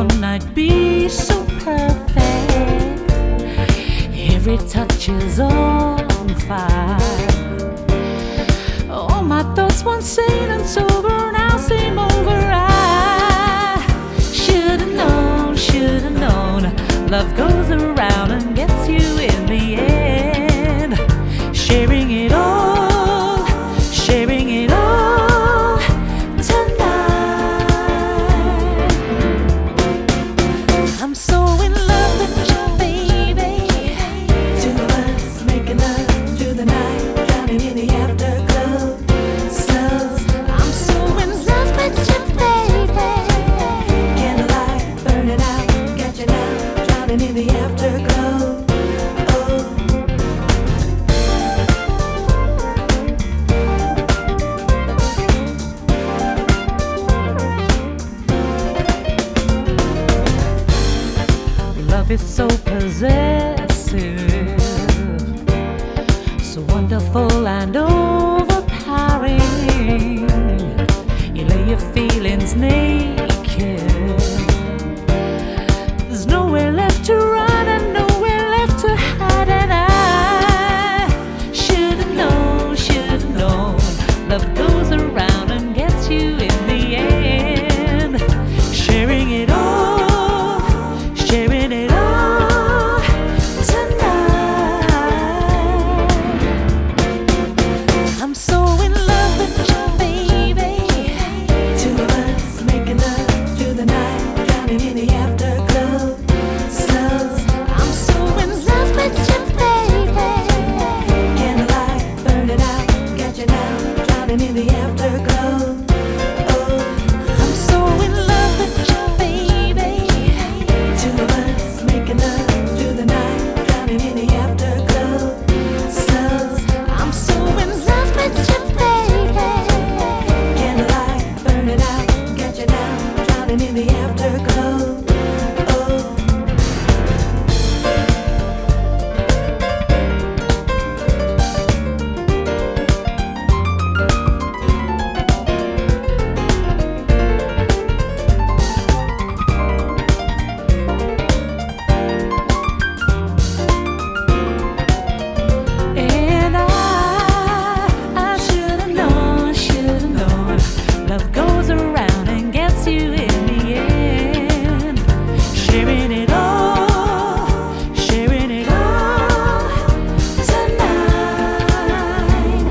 one night be so perfect. Every touch is on fire. All my thoughts once sane and sober now seem over. I should've known, love goes around and gets you in the end. Sharing it all tonight. I'm so in love with you, baby. Two of us making love through the night, drowning in the afterglow. Slow, I'm so in love with you, baby. candlelight burning out, got you now, drowning in the afterglow. Oh, love is so possessive, so wonderful and overpowering. You lay your feelings naked. There's nowhere left to run and nowhere left to hide. And I should've known, love goes around and gets you in the end. Sharing it all tonight. I'm so in love with you, baby. two of us making love through the night, drowning in the afterglow. Slow, I'm so in love with you, baby. candlelight burning out, got you now, drowning in the afterglow. Oh, I'm so in love with you, baby. two of us making love through the night, drowning in the afterglow. Slow, I'm so in love with you, baby. candlelight burning out, got you now, drowning in the afterglow. Oh, And I should've known, love goes around and gets you in the end. Sharing it all tonight.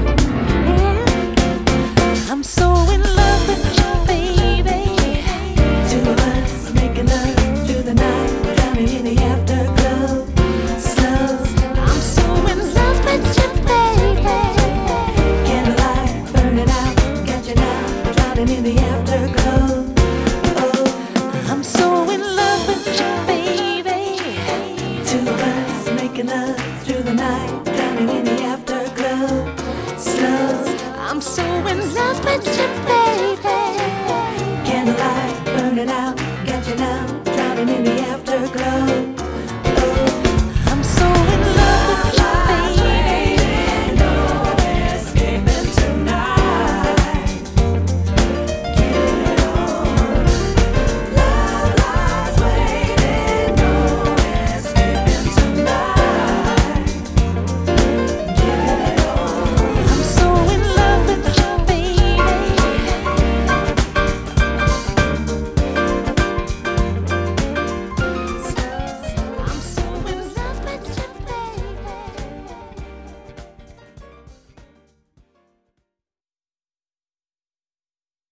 Yeah. I'm so in love with you, baby. two of us making love through the night, drowning in the afterglow. Slow, I'm so in love with you, baby. candlelight burning out, got you now, drowning in the afterglow. Oh, I'm so in love with you, baby. two of us making love through the night, drowning in the afterglow. Slow, I'm so in love with you, baby. candlelight burning out,